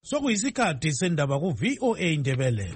Sokuyisikhathi sendaba ku VOA Indebele.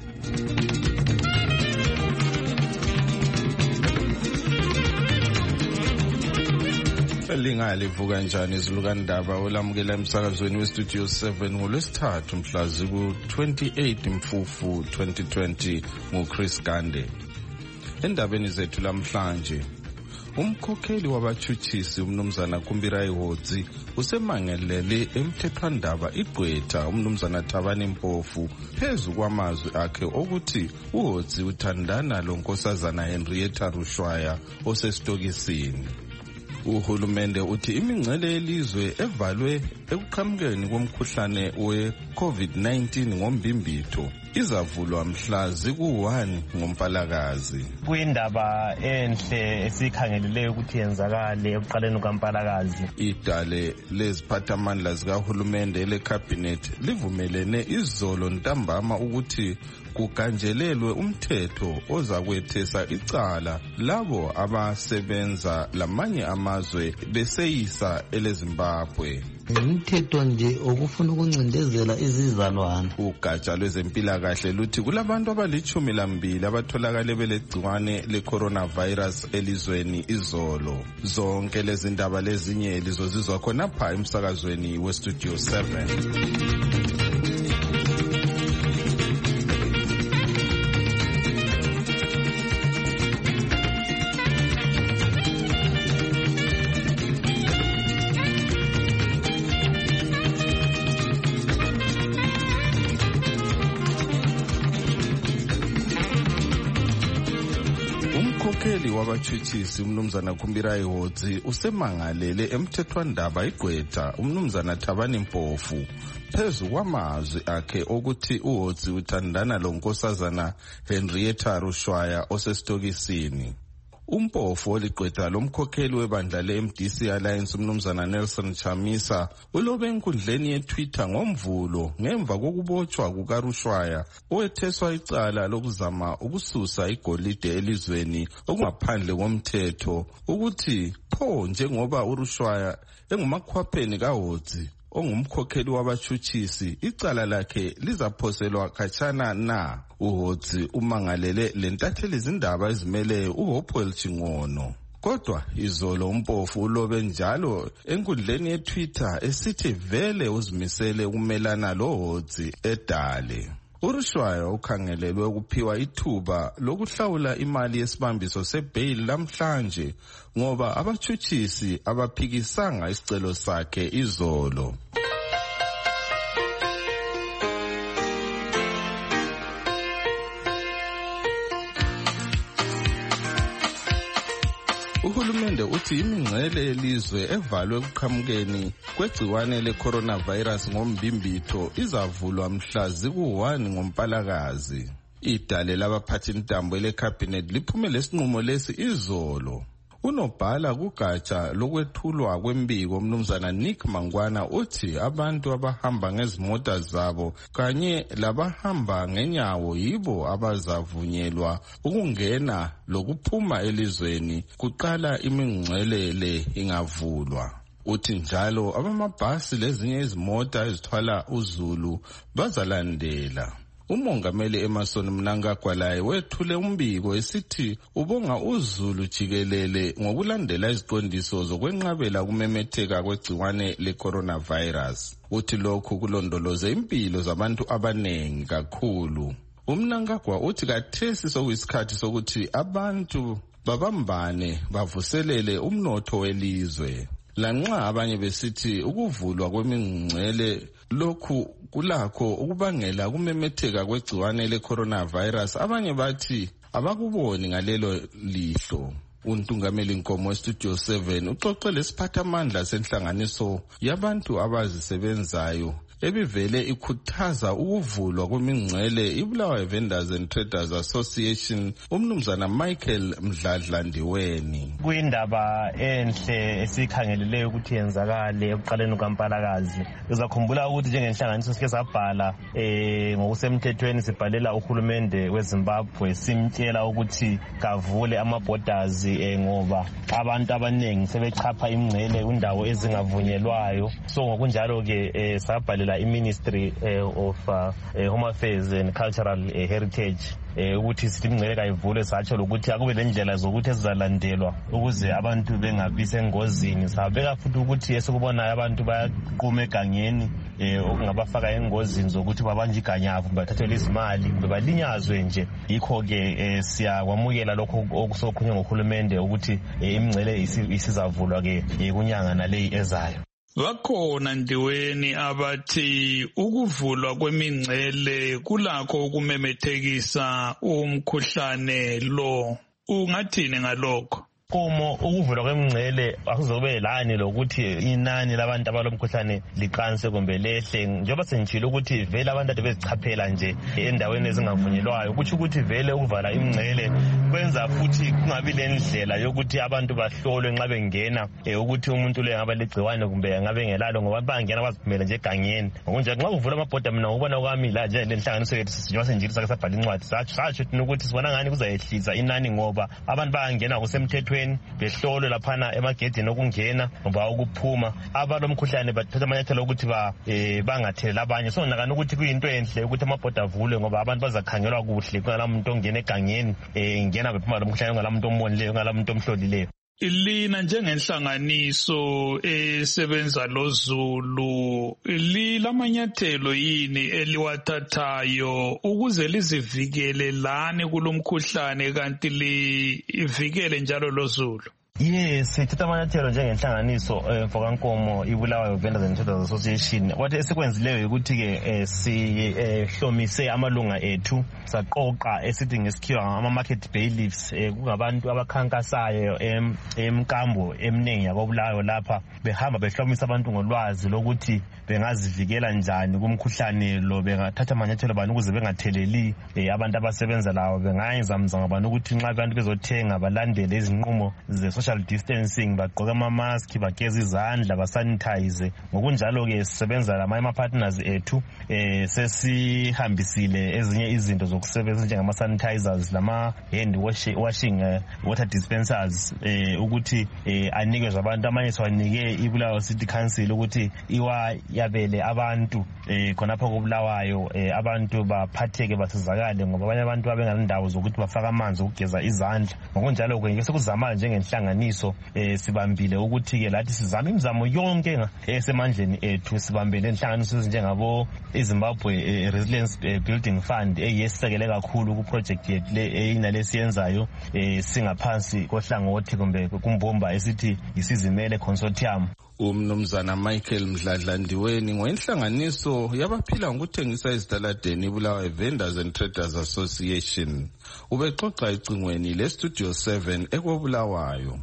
Linga livuka njani izilukandaba olamukela emsakazweni westudio 7 ngolwesithathu mhla ziku-28 Mfufu 2020 nguChris Gande. Endabeni zethu lamhlanje, umkhokheli wabathuthisi umnumzana Kumbira Ihodzi usemangelele emthethwandaba igqwetha umnumzana Thabani Mpofu phezu kwamazwi akhe okuthi uHodzi uthandana lo nkosazana Henrietta Rushwaya osesitokisini. Uhulumende uthi imingcele yelizwe evalwe ekuqhamukeni komkhuhlane we-COVID-19 ngombimbitho izavulwa mhla ziku-1 ngoMpalakazi. Kuyindaba enhle esikhangeleleyo ukuthi yenzakale ekuqaleni kwaMpalakazi. Idale leziphathamandla zikahulumende elekhabhinethi livumelene izolo ntambama ukuthi kuganjelelwe umthetho ozakwethesa icala labo abasebenza lamanye amazwe beseyisa eleZimbabwe. Umthetho nje okufuna ukuncindezela izizalwane. Ugatsha lwezempilakahle luthi kulabantu abali-12 abatholakale belegciwane le-coronavirus elizweni izolo. Zonke lezi ndaba lezinye lizozizwa khonapha emsakazweni westudio 7. Umkhokheli wabathuthisi umnumzana Kumbira Ihodzi usemangalele emthethwandaba igqwetha umnumzana Thabani Mpofu phezu kwamazwi akhe okuthi uHodzi uthandana lo nkosazana Henrietta Rushwaya osesitokisini. Umpofu oligqwetha lomkhokheli webandla le-MDC Alliance umnumzana Nelson Chamisa ulobe enkundleni yeTwitter ngomvulo ngemva kokubotshwa kukaRushwaya owetheswa icala lokuzama ukususa igolide elizweni okungaphandle komthetho ukuthi pho njengoba uRushwaya engumakhwapheni kaHodzi ongumkhokheli wabathuthisi icala lakhe lizaphoselwa khatshana na. uHodzi umangalele lentatheli izindaba ezimele uHopewell Chingono. Kodwa izolo Mpofu ulobe njalo enkundleni yeTwitter esithi vele uzimisele ukumelana loHodzi edale. uRushwaya ukhangelelwe ukuphiwa ithuba lokuhlawula imali yesibambiso sebail lamhlanje ngoba abathuthisi abaphikisanga isicelo sakhe izolo. Uhulumende uthi imingcele yelizwe evalwe ekuqhamukeni kwegciwane le-coronavirus ngombimbitho izavulwa mhla ziku-1 ngoMpalakazi. Idale labaphathintambo elekhabhinethi liphumele isinqumo lesi izolo. Unobhala kugatsha lokwethulwa kwembiko umnumzana Nick Mangwana uthi abantu abahamba ngezimota zabo kanye labahamba ngenyawo yibo abazavunyelwa ukungena lokuphuma elizweni kuqala imingcele le ingavulwa. Uthi njalo abamabhasi lezinye izimota ezithwala uzulu bazalandela. Umongameli Emerson Mnangagwa laye wethule umbiko esithi ubonga uzulu jikelele ngokulandela iziqondiso zokwenqabela kumemetheka kwegciwane le-coronavirus. Uthi lokhu kulondoloze impilo zabantu abanengi kakhulu. Umnangagwa uthi kathesi sokuyisikhathi sokuthi abantu babambane bavuselele umnotho welizwe. Lanxa abanye besithi ukuvulwa kwemingcele lokhu kulakho ukubangela kumemetheka kwegciwane le-coronavirus, abanye bathi abakuboni ngalelo lihlo. Untungameli Nkomo westudio 7 uxoxe lesiphathamandla senhlanganiso yabantu abazisebenzayo ebivele ikhuthaza ukuvulwa kwemingcele iBulawayo Vendors and Traders Association umnumzana Michael Mdladla Ndiweni. Kuyindaba enhle esikhangeleleyo ukuthi yenzakale ekuqaleni kwaMpalakazi. Uzakhumbula ukuthi njengenhlanganiso sike sabhala ngokusemthethweni sibhalela uhulumende weZimbabwe simtshela ukuthi kavule ama-borders ngoba abantu abanengi sebechapha imingcele indawo ezingavunyelwayo. So ngokunjalo ke sabhalela senzela i-Ministry of Home Affairs and Cultural Heritage ukuthi sithi imingcele kayivule satsho lokuthi akube lendlela zokuthi ezizalandelwa ukuze abantu bengabi sengozini. Sabeka futhi ukuthi esikubonayo abantu bayaquma egangeni okungabafaka engozini zokuthi babanje iganyavu bathathelwe izimali bebalinyazwe nje. Yikho-ke siyakwamukela lokho okusokhulunywe ngohulumende ukuthi imingcele isizavulwa ke kunyanga naleyi ezayo. Bakhona Ndiweni abathi ukuvulwa kwemingcele kulakho ukumemethekisa umkhuhlane lo. Ungathini ngalokho? Komo ukuvulwa kwemingcele akuzobe lani lokuthi inani labantu abalomkhuhlane liqanse kumbe lehle. Njengoba senjilo ukuthi vele abantu ade bezichaphela nje endaweni ezingavunyelwayo, kuthi ukuthi vele ukuvala imingcele kwenza futhi kungabi lendlela yokuthi abantu bahlolwe nxa bengena ukuthi umuntu lo engaba legciwane kumbe ngabe ngelalo, ngoba bangena baziphumele nje egangeni. Ngokunjalo nxa kuvula amabhoda, mina ngokubona kwami la nje lenhlanganiso yethu sinjengoba senjilo sake sabhala incwadi satsho ukuthi sibona ngani kuzayehlisa inani, ngoba abantu bayangena kusemthethweni behlolwe laphana emagedini okungena ngoba ukuphuma. Abalomkhuhlane bathatha amanyathelo ukuthi bangathelela abanye. So nakani ukuthi kuyinto enhle ukuthi amabhoda avulwe ngoba abantu bazakhangelwa kuhle, kungala muntu ongena egangeni ngena bephuma lomkhuhlane, ungala muntu ombonileyo, ungala muntu omhlolileyo. Lina njengenhlanganiso esebenza loZulu lilamanyathelo yini eliwathathayo ukuze lizivikele lani kulomkhuhlane kanti livikele njalo loZulu? Yes, sithatha amanyathelo njengenhlanganiso Mfokankomo iBulawayo Vendors and Traders Association. What esikwenzileyo ukuthi-ke sihlomise amalunga ethu, saqoqa esithi ngesikhiwa ama-market bailiffs, kungabantu abakhankasayo emkambo eminingi yakoBulawayo lapha, behamba behlomisa abantu ngolwazi lokuthi bengazivikela njani kumkhuhlane lo, bengathatha amanyathelo bani ukuze bengatheleli abantu abasebenza lawo, bengayenzamzanga bani ukuthi nxa abantu bezothenga balandele izinqumo ze-social distancing, bagqoke ama-mask, bageze izandla, basanitize. Ngokunjalo-ke sisebenza lama-partners ethu sesihambisile ezinye izinto zokusebenza njengama-sanitizers, lama-hand washing water dispensers ukuthi anikezwe abantu. Amanye siwanike iBulawayo City Council ukuthi iwayabele abantu khonapho koBulawayo, abantu baphatheke basizakale ngoba abanye abantu babengalendawo zokuthi bafake amanzi okugeza izandla. Ngokunjalo-ke sekuzamana njengenhlanganiso sibambile ukuthi-ke lathi sizame imizamo yonke esemandleni ethu, sibambele inhlanganiso ezinjengabo iZimbabwe Resilience Building Fund eyesisekele kakhulu kuproject yethu eyinalesiyenzayo singaphansi kohlangothi kumbe kumbumba esithi isizimele consortium. Umnumzana Michael Mdladla Ndiweni ngoyenhlanganiso yabaphila ngokuthengisa ezitaladeni iBulawayo Vendors and Traders Association ubexoxa ecingweni leStudio 7 ekoBulawayo.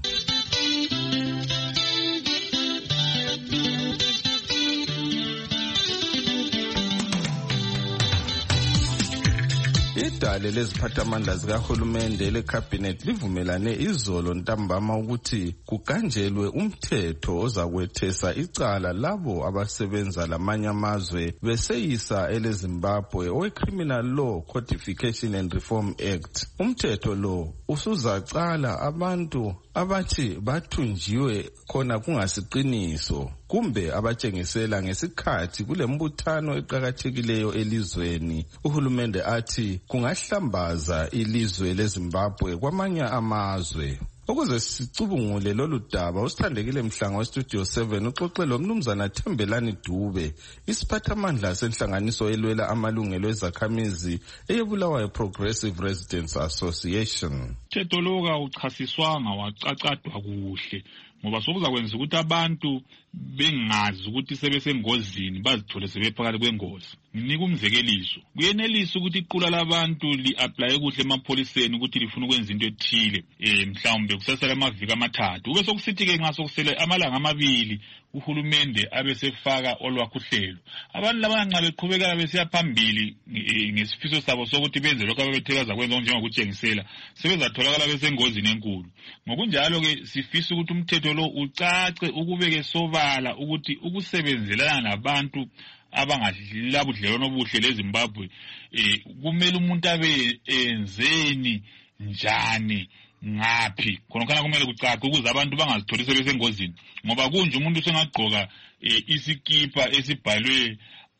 Idale leziphathamandla zikahulumende lekhabhinethi livumelane izolo ntambama ukuthi kuganjelwe umthetho ozakwethesa icala labo abasebenza lamanye amazwe beseyisa eleZimbabwe owe-Criminal Law Codification and Reform Act. Umthetho lo usuzacala abantu abathi bathunjiwe khona kungasiqiniso kumbe abatshengisela ngesikhathi kulembuthano eqhakathekileyo elizweni. Uhulumende athi kungahlambaza ilizwe leZimbabwe kwamanye amazwe. Ukuze sicubungule lolu daba, usithandekile Mhlanga weStudio 7 uxoxe lomnumzana Thembelani Dube, isiphathamandla senhlanganiso elwela amalungelo ezakhamizi eyeBulawayo Progressive Residents Association. Umthetho lo kawuchasiswanga wacacadwa kuhle ngoba sokuzakwenza ukuthi abantu bengazi ukuthi sebesengozini bazithole sebephakathi kwengozi. Nginika umzekeliso, kuyenelisa ukuthi iqula labantu li-apply kuhle emapholiseni ukuthi lifuna ukwenza into ethile mhlawumbe kusasela amaviki amathathu, ube sokusithi-ke nxa sokusele amalanga amabili uhulumende abesefaka olwakhe uhlelo. Abantu laba nxa beqhubeka besiya phambili ngesifiso sabo sokuthi benze lokho ababethe bazakwenza njengokutshengisela, sebezatholakala besengozini enkulu. Ngokunjalo-ke sifisa ukuthi umthetho lo ucace ukubeke sobala ukuthi ukusebenzelana nabantu abangadlila budlelwano obuhle leZimbabwe kumele umuntu abe enzeni njani ngaphi, khona kumele kucace ukuze abantu bangazitholi sebesengozini. Ngoba kunje umuntu sengagqoka isikipa esibhalwe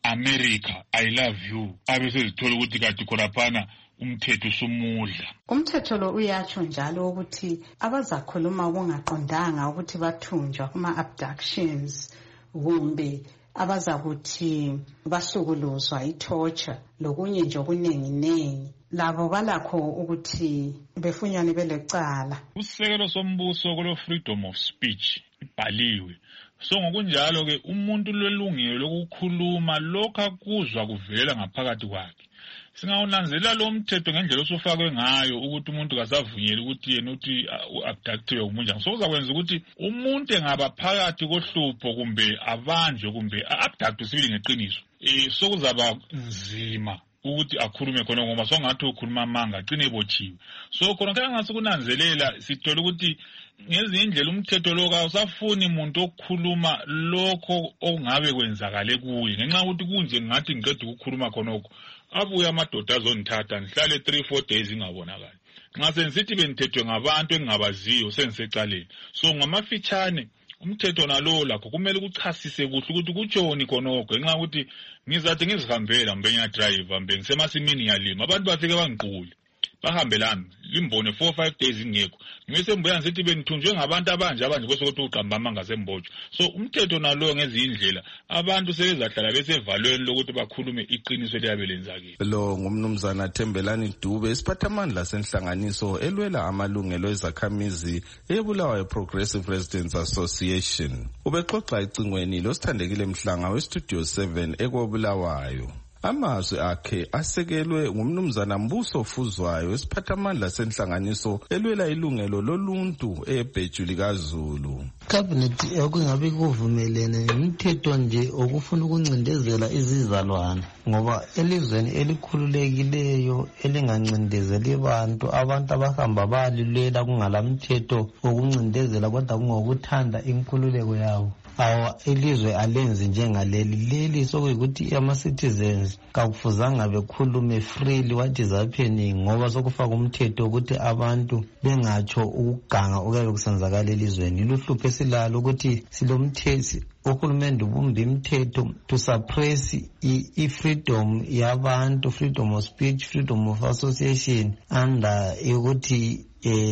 America, I love you, abesezithola ukuthi kati khonaphana umthetho usumudla. Umthetho lo uyatsho njalo ukuthi abazakhuluma okungaqondanga ukuthi bathunjwa kuma-abductions kumbe abazakuthi basukuluzwa i-torture lokunye nje okuningi labo balakho ukuthi befunyane belecala. Usekelo sombuso kulo freedom of speech ibhaliwe. So ngokunjalo ke umuntu lelungelo lokukhuluma lokho akuzwa kuvela ngaphakathi kwakhe. Singawunanzela lo mthetho ngendlela osufakwe ngayo ukuthi umuntu kasavunyeli ukuthi yena uthi uabductiwe umunjani. So uzakwenza ukuthi umuntu engaba phakathi kohlupho kumbe abanjwe kumbe abductwe sibili ngeqiniso. So kuzaba nzima ukuthi akhulume khona ngoba songathi ukhuluma amanga aqine ebotshiwe. So khona kaya ngasukunanzelela sithola ukuthi ngezinye indlela umthetho lo awusafuni umuntu okukhuluma lokho ongabe kwenzakale kuye ngenxa ukuthi kunje ngathi ngiqeda ukukhuluma khonokho abuya amadoda azonithatha ngihlale 3-4 days ingabonakali. Nxa senisithi benithethwe ngabantu engingabaziyo sensecaleni. So ngamafitshane umthetho nalo lakho kumele ukuchasise kuhle ukuthi kutshoni khonokho ngenxa ukuthi ngizathi ngizihambela mbe ngiyadrive mbe ngisemasimini ngiyalima abantu bafike bangiqule bahambe lami limbone 4-5 days ingekho ngise mbuya ngithi benithunjwe ngabantu abanje bese ukuthi uqamba amanga sembotshwa. So umthetho nalo ngezindlela abantu sebezahlala besevalweni lokuthi bakhulume iqiniso eliyabe lenzakile. Lo ngumnumzana Thembelani Dube isiphathamandla senhlanganiso elwela amalungelo ezakhamizi eBulawayo Progressive Residents Association. Ubexoxa icingweni losithandekile Mhlanga weStudio 7 eKobulawayo. Amazwi akhe asekelwe ngumnumzana Mbuso Fuzwayo isiphathamandla senhlanganiso elwela ilungelo loluntu eBhejuli kaZulu. Cabinet okungabe kuvumelene nemithetho nje okufuna ukuncindezela izizalwane ngoba elizweni elikhululekileyo elingancindezeli abantu abahamba balilwela kungalamthetho okuncindezela kodwa kungokuthanda inkululeko yabo. Ilizwe alenzi njengaleli sokuyikuthi ama-citizens kakufuzanga bekhulume freely what is happening ngoba sokufaka umthetho ukuthi abantu bengatsho ukuganga okuyabe kusenzakala elizweni. Luhlupho esilalo ukuthi silomthetho uhulumende ubumba imithetho to suppress i-freedom yabantu, freedom of speech, freedom of association under ukuthi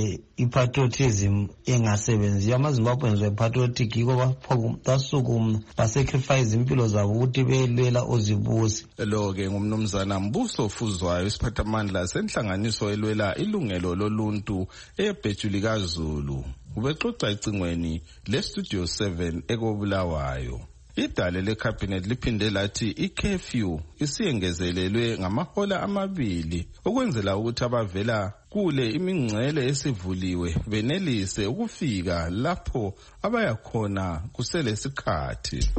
i-patriotism engasebenzi. AmaZimbabweans were patriotic yiko basukuma basacrifice impilo zabo ukuthi belwela ozibusi. Lo ke ngumnumzana Mbuso Fuzwayo isiphathamandla senhlanganiso elwela ilungelo loluntu eBhejuli kaZulu. Ubexoxa icingweni leStudio 7 eKobulawayo. Idale leCabinet liphinde lathi i-curfew isiyengezelelwe ngamahola amabili ukwenzela ukuthi abavela kule imingcele esivuliwe benelise ukufika lapho abayakhona kusele isikhathi.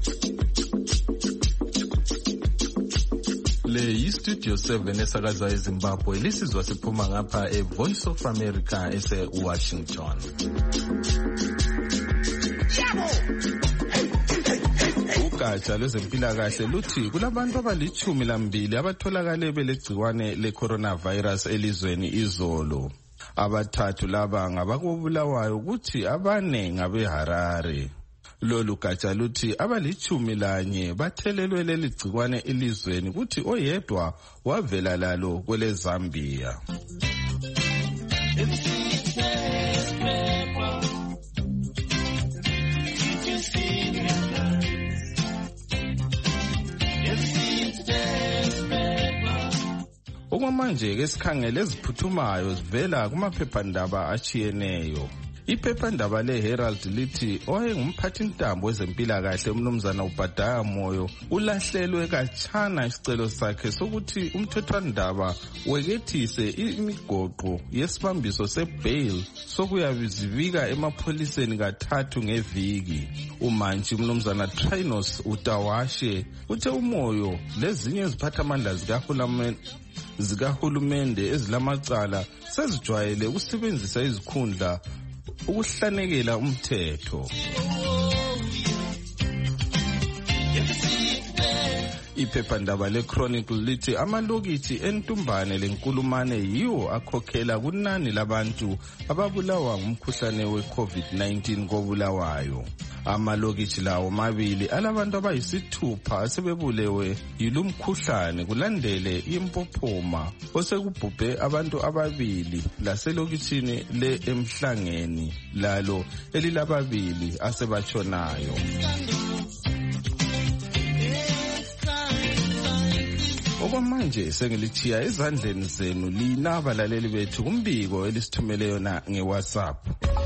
Le yi-Studio 7 esakaza eZimbabwe lisizwa siphuma ngapha eVoice of America ese-Washington. Ugatsha lwezempilakahle luthi kulabantu abali-12 abatholakale belegciwane le-coronavirus elizweni izolo. Abathathu laba ngabakobulawayo ukuthi abane ngabeHarare. Lolu gatsha luthi abali-11 bathelelwe leli gciwane elizweni kuthi oyedwa wavela lalo kwele Zambia. Okwamanje ke sikhangele eziphuthumayo zivela kumaphephandaba achiyeneyo. Iphephandaba leHerald lithi oyengumphathintambo wezempilakahle umnumzana uBhadaya Moyo ulahlelwe kachana isicelo sakhe sokuthi umthethwandaba wekethise imigoqo yesibambiso sebail sokuyabizivika emapholiseni kathathu ngeviki. Umantshi umnumzana Trinos Utawashe uthe uMoyo lezinye iziphathamandla zikahulumende ezilamacala sezijwayele ukusebenzisa izikhundla ukuhlanekela umthetho. Iphephandaba leChronicle lithi amalokithi entumbane lenkulumane yiwo akhokhela kunani labantu ababulawa ngumkhuhlane we-COVID-19 kobulawayo. Amalokitshi lawo mabili alabantu abayisithupha asebebulewe yilumkhuhlane kulandele impophoma osekubhubhe abantu ababili laselokitshini le Emhlangeni lalo elilababili asebatshonayo. Okwamanje sengilithiya ezandleni zenu lina balaleli bethu kumbiko elisithumele yona ngeWhatsApp.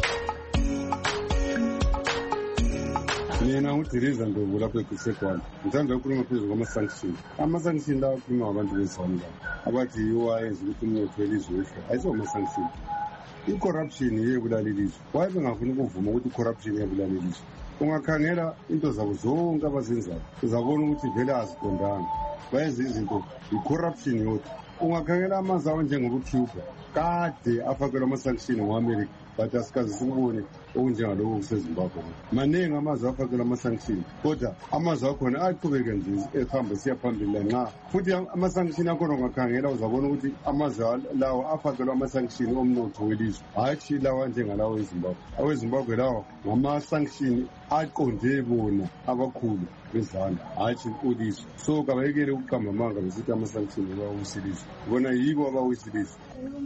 Mina ngudiriza Ndlovu lapho eGusekwane. Ngithanda ukukhuluma phezu kwama-sanction. Ama-sanction lawa akhuluma ngabantu bezizwana abathi yiwo ayenza ukuthi umnotho welizwe wehle. Ayisiwo ama-sanction. I-corruption iyebulala ilizwe. Waye bengafuni ukuvuma ukuthi i-corruption iyebulala ilizwe. Ungakhangela into zabo zonke abazenzayo uzabona ukuthi vele aziqondanga. Bayenza izinto i-corruption yodwa. Ungakhangela amazwe awo njengokuCuba kade afakelwa ama-sanction ngo-America but asikaze sikubone okunjengalokho kuseZimbabwe. Maningi amazwe afakelwa ama-sanction kodwa amazwe akhona aqhubeke nje ehamba siya phambili nxa futhi ama-sanction akhona ungakhangela uzabona ukuthi amazwe lawo afakelwa ama-sanction omnotho welizwe hatshi lawa njengalawo eZimbabwe. AweZimbabwe lawo ngama-sanction aqonde bona abakhulu bezandla hatshi ulizwe. So kabayekele ukuqamba amanga besithi ama-sanction abawisilizwe bona yibo abawisilizwe.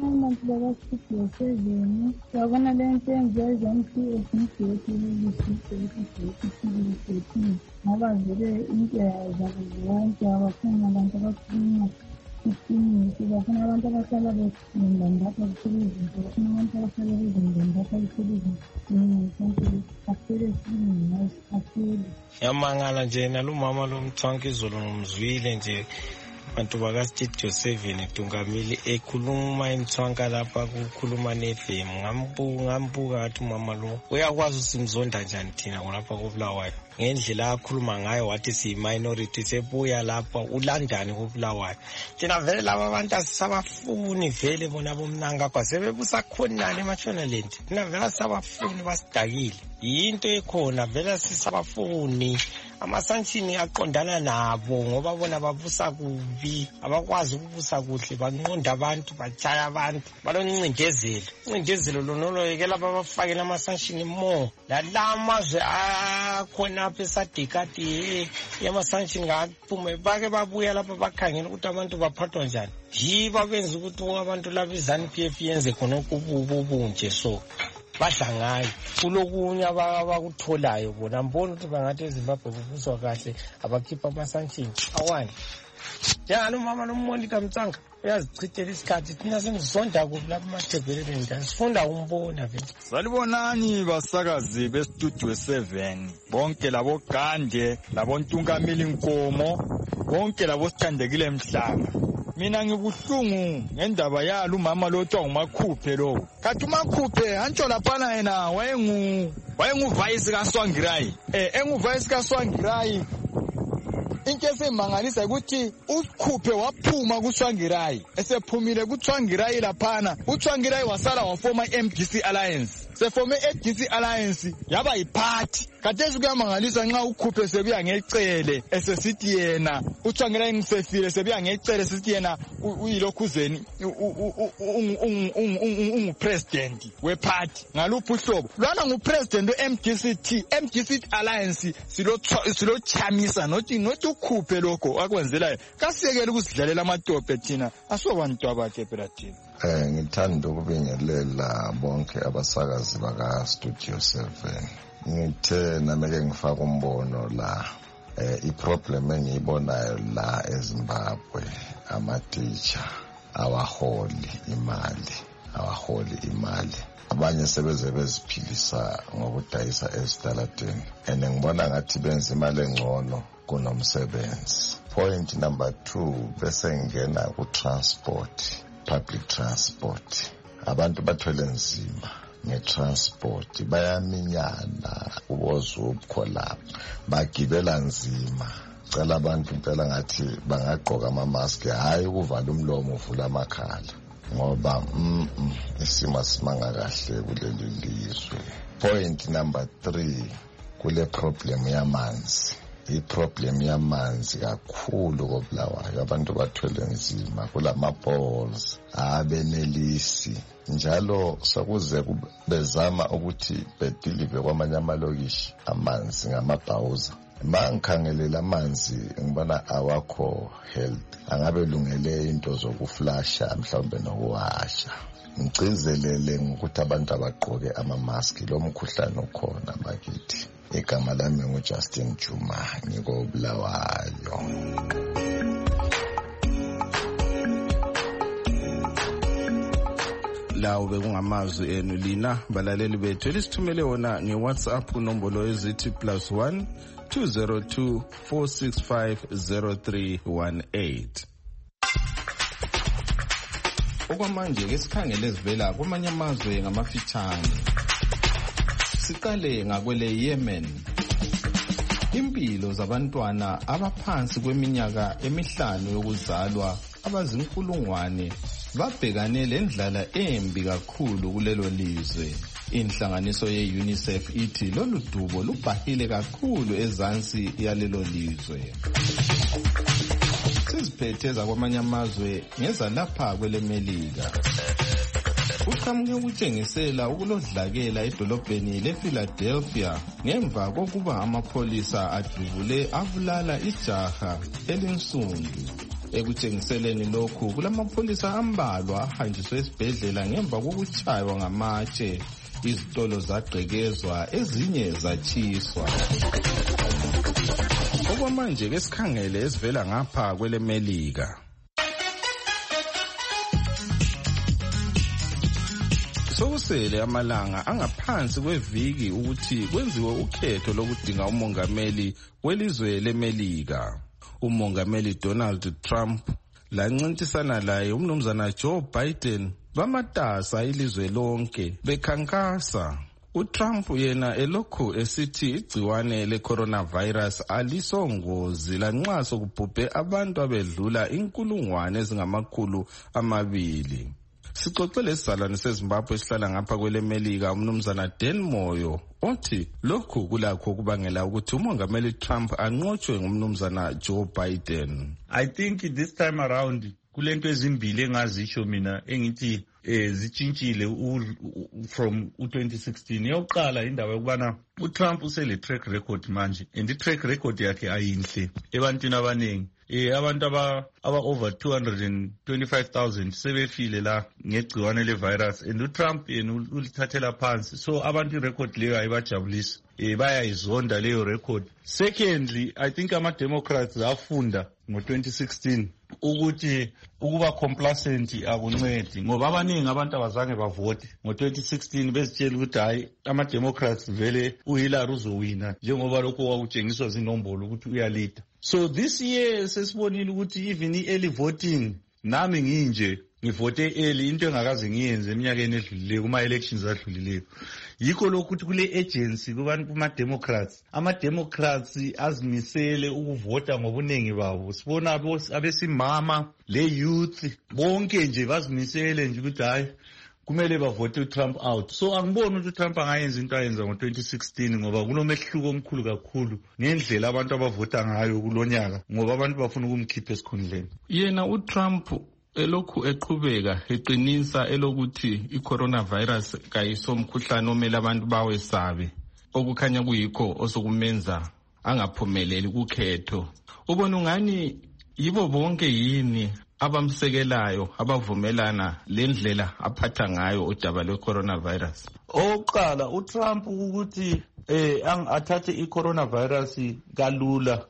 Yabona le nto yenziwa ngoba vele into zabo zonke abafuna abantu abakhuluma iqiniso, bafuna abantu abahlala besindani lapha kuhleli izinto, bafuna abantu abahlala bezindeni lapha kuhleli izinto asele sini asele. Yamangala nje nalumama lomthwankizolo ngumzwile nje bantu bakaState Josephine Dungamili ekhuluma emthwanka lapha kukhuluma neFM. Ngambuka ngathi umama lo uyakwazi usimzonda njani thina lapha koBulawayo ngendlela akhuluma ngayo wathi siyi-minority sebuya lapha ulandani koBulawayo. Thina vele laba abantu asisabafuni vele bona bomnanga kwasebebusa khonani eMashonaland. Thina vele asisabafuni basidakile yinto ekhona vele sisabafuni. Ama-sanction aqondana nabo ngoba bona babusa kubi abakwazi ukubusa kuhle banqonda abantu batshaya abantu baloncindezelo. Incindezelo lonoloyekela babafakela ama-sanction more lalamazwe akhona apha esadekade yama-sanction ngaphume bake babuya lapha bakhangela ukuthi abantu baphathwa njani. Yibo benza ukuthi abantu laba iZANU-PF yenze khona ubunje so badla ngayo kulokunye abakutholayo bona mbona ukuthi bangathi eZimbabwe kubuswa kahle abakhipha ama-sanction awani. Njalo umama noMonica Mtsanga uyazichithela isikhathi thina sengizonda kuphi lapha emathebheleni njani sifunda umbona vele. Salibonani basakazi bestudio 7 bonke labo Gande labo Ntungamili Nkomo bonke labo Sithandekile Mhlanga. Mina ngikuhlungu ngendaba yalo umama lo othiwa nguMakhuphe lo. Kathi uMakhuphe antsho laphana yena wayengu vice kaSwangirayi. Engu-vice kaSwangirayi. Into esemangalisa ukuthi uKhuphe waphuma kuSwangirayi. Esephumile kuSwangirayi laphana. uSwangirayi wasala wafoma MDC Alliance. Sefome MDC Alliance yaba yiparty. Kathesi kuyamangalisa nxa uKhuphe sebuya ngecele esesithi yena uSwangirayi ngisefile sebuya ngecele sithi yena uyilokhuzeni ungupresident weparty. Ngaluphi uhlobo lwana ngupresident weMDC Alliance silochamisa nothi uKhuphe lokho akwenzelayo kasiyekela ukusidlalela amatope thina asobantu abakhe phela thina. Ngithanda ukubingelela bonke abasakazi bakaStudio 7. Ngithe nameke ngifaka umbono la iproblem engiyibonayo la eZimbabwe ama-teacher awaholi imali abanye sebeze beziphilisa ngokudayisa ezitaladeni and ngibona ngathi benza imali engcono kunomsebenzi. Point number 2 bese ngena ku-transport, public transport. Abantu bathwele nzima nge-transport bayaminyana ubozubukho lapha bagibela nzima. Cela abantu impela ngathi bangagqoka ama-mask hayi ukuvala umlomo uvula amakhala ngoba isimo simanga kahle kuleli lizwe. Point number 3 kule problem yamanzi. iproblem yamanzi kakhulu koBulawayo. Abantu bathwele nzima kulama balls abenelisi, njalo sokuze bezama ukuthi bedilive kwamanye amalokishi amanzi ngamabhawuza. Mangikhangelela amanzi ngibona awakho health, angabe lungele into zokuflasha mhlawumbe nokuwasha. Ngicizelele ngokuthi abantu abagqoke ama-mask, lo mkhuhlane ukhona bakithi. Igama lami nguJustin Juma, ngikoBulawayo. Lawo bekungamazwi enu lina balaleli bethu elisithumele wona ngeWhatsApp nombolo ezithi +1 202 465 0318. Okwamanje ke sikhangele ezivela kwamanye amazwe ngamafitshane. Siqale ngakwele Yemen. Impilo zabantwana abaphansi kweminyaka emihlanu yokuzalwa abazinkulungwane babhekane lendlala embi kakhulu kulelo lizwe. Inhlanganiso ye-UNICEF ithi lolu dubo lubhahile kakhulu ezansi yalelo lizwe. Siziphetheza kwamanye amazwe ngeza lapha kwele Melika. Uqhamuke ukutshengisela ukulodlakela edolobheni lePhiladelphia ngemva kokuba amapholisa adubule abulala ijaha elinsundu. Ekutshengiseleni lokhu kulamapholisa ambalwa ahanjiswe esibhedlela ngemva kokuchaywa ngamatshe. Izitolo zagqekezwa, ezinye zatshiswa. Okwamanje ke sikhangele esivela ngapha kwele Melika. Sokusele amalanga angaphansi kweviki ukuthi kwenziwe ukhetho lokudinga umongameli welizwe leMelika. Umongameli Donald Trump lancintisana laye umnumzana Joe Biden bamatasa ilizwe lonke bekhankasa. uTrump yena elokhu esithi igciwane le-coronavirus alisongozi lanxa sokubhubhe abantu abedlula 200,000. Sixoxe lesizalwane seZimbabwe esihlala ngapha kwele Melika umnumzana Dan Moyo othi lokhu kulakho kubangela ukuthi umongameli Trump anqotshwe ngumnumzana Joe Biden. I think this time around kulento ezimbili engazisho mina engithi zitshintshile from 2016. Yokuqala indaba yokubana uTrump usele track record manje and i-track record yakhe ayinhle ebantwini abaningi. Abantu aba over 225,000 sebefile la ngegciwane le-virus and uTrump yena ulithathela phansi, so abantu i-record leyo ayibajabulisi, bayayizonda leyo record. Secondly, I think ama-Democrats afunda ngo-2016 ukuthi ukuba complacent akuncedi, ngoba abaningi abantu abazange bavote ngo-2016 bezitshela ukuthi hayi ama-Democrats vele uHillary uzowina njengoba lokho kwakutshengiswa zinombolo ukuthi uyalida. So this year sesibonile ukuthi even i-early voting, nami nginje ngivote early into engakaze ngiyenze eminyakeni edlulileyo kuma-elections adlulileyo. Yikho lokhu ukuthi kule agency kuma-Democrats, ama-Democrats azimisele ukuvota ngobuningi babo. Sibona abesimama le-youth bonke nje bazimisele nje ukuthi hayi kumele bavote uTrump out. So angiboni ukuthi uTrump angayenza into ayenza ngo-2016 ngoba kunomehluko omkhulu kakhulu ngendlela abantu abavota ngayo kulonyaka, ngoba abantu bafuna ukumkhipha esikhundleni. Yena uTrump elokhu eqhubeka eqinisa elokuthi i-coronavirus kayisomkhuhlane omele abantu bawesabe, okukhanya kuyikho osokumenza angaphumeleli kukhetho. Ubona ungani yibo bonke yini abamsekelayo abavumelana lendlela aphatha ngayo udaba lwe-coronavirus? Oqala uTrump ukuthi athathe i-coronavirus kalula,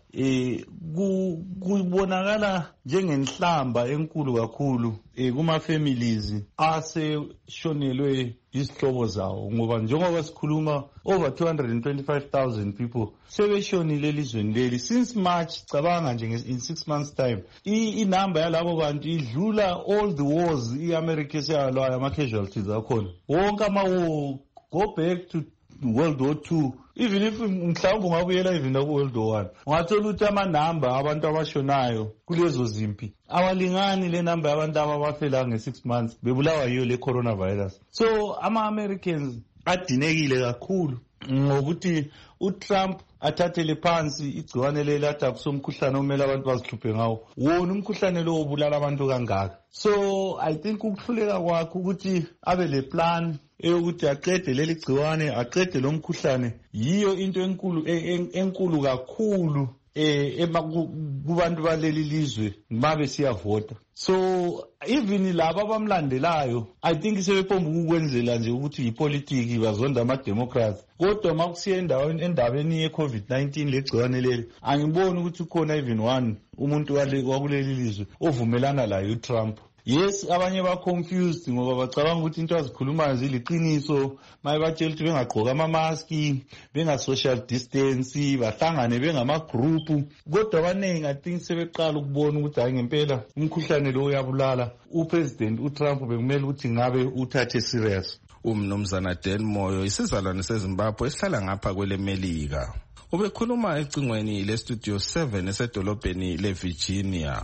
kubonakala njengenhlamba enkulu kakhulu kuma-families aseshonelwe izihlobo zawo, ngoba njengoba sikhuluma over 225,000 people sebeshonile elizweni leli since March. Cabanga nje in 6 months time inamba yalabo bantu idlula all the wars i-America eseyalwayo, ama-casualties akhona wonke ama-war, go back to World War II, even if mhlawumbe ungabuyela even ku-World War I, ungathola ukuthi amanamba abantu abashonayo kulezo zimpi awalingani le namba yabantu abafela nge-6 months bebulawa yiyo le coronavirus. So ama-Americans adinekile kakhulu ngokuthi uTrump athathele phansi igciwane leli adakuso umkhuhlane omele abantu bazihluphe ngawo wona umkhuhlane lo obulala abantu kangaka. So I think ukuhluleka kwakhe ukuthi abe le plan eyokuthi aqede leli gciwane aqede lo mkhuhlane yiyo into enkulu kakhulu kubantu baleli lizwe mabe siyavota. So even laba abamlandelayo I think sebepomba ukukwenzela nje ukuthi yipolitiki bazonda ama-Democrats, kodwa makusiya endabeni ye-COVID-19 legciwane leli angiboni ukuthi ukhona even one umuntu wakuleli lizwe ovumelana layo uTrump. Yes, abanye ba-confused ngoba bacabanga ukuthi into azikhulumayo ziliqiniso, maye batshela ukuthi bengagqoka ama-maski, benga-social distance, bahlangane bengama-group. Kodwa abaningi I think sebeqala ukubona ukuthi hayi ngempela umkhuhlane lo uyabulala. Upresident uTrump bekumele ukuthi ngabe uthathe serious. Umnumzana Dan Moyo isizalwane seZimbabwe esihlala ngapha kwelemelika. Ubekhuluma ecingweni leStudio 7 esedolobheni leVirginia.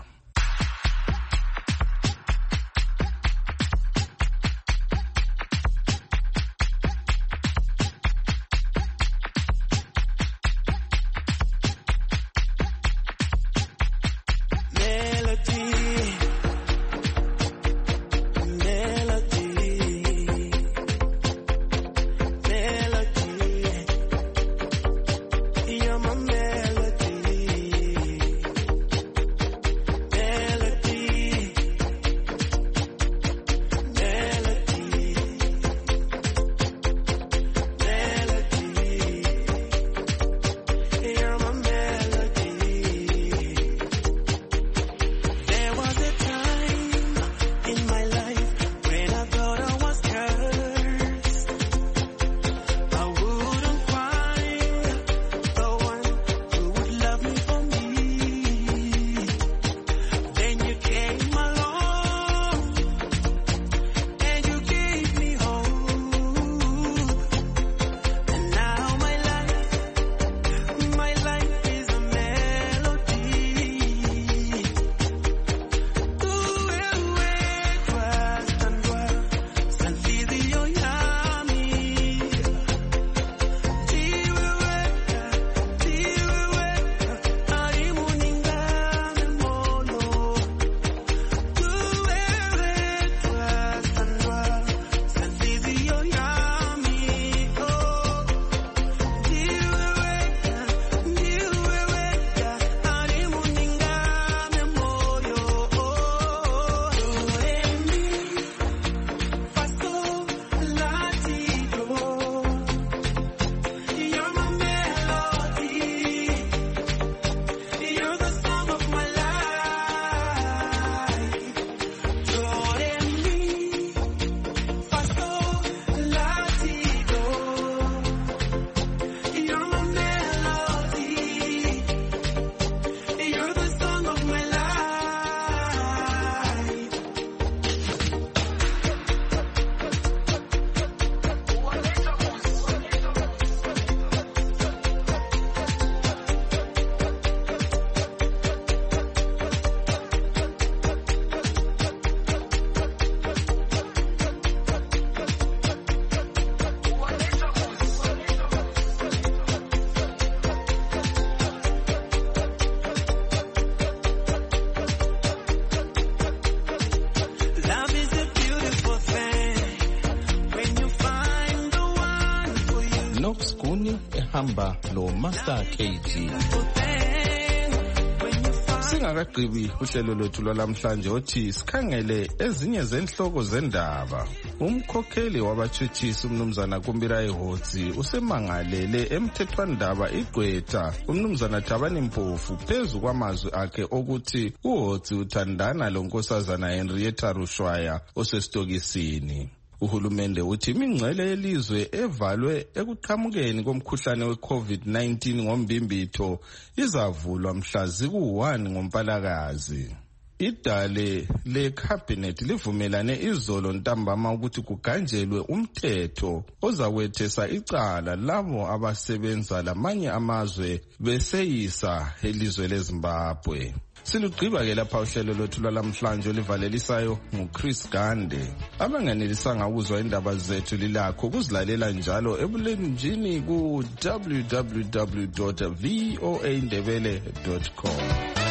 ehamba lo Master KG. Singakagqibi uhlelo lwethu lwalamhlanje othi sikhangele ezinye zenhloko zendaba. Umkhokheli wabathuthisi umnumzana Kumbirayi Hotsi usemangalele emthethwandaba igqwetha umnumzana Thabani Mpofu phezu kwamazwi akhe okuthi uHotsi uthandana lonkosazana Henrietta Rushwaya osesitokisini. Uhulumende uthi imingcele yelizwe evalwe ekuqhamukeni komkhuhlane we-COVID-19 ngombimbitho izavulwa mhla ziku-1 ngoMpalakazi. Idale le-cabinet livumelane izolo ntambama ukuthi kuganjelwe umthetho ozakwethesa icala labo abasebenza lamanye amazwe beseyisa elizwe leZimbabwe. Silugqiba-ke lapha uhlelo lwethu lwalamhlanje olivalelisayo nguChris Gande. Abanganelisanga ukuzwa indaba zethu lilakho ukuzilalela njalo ebulenjini ku www.voaindebele.com.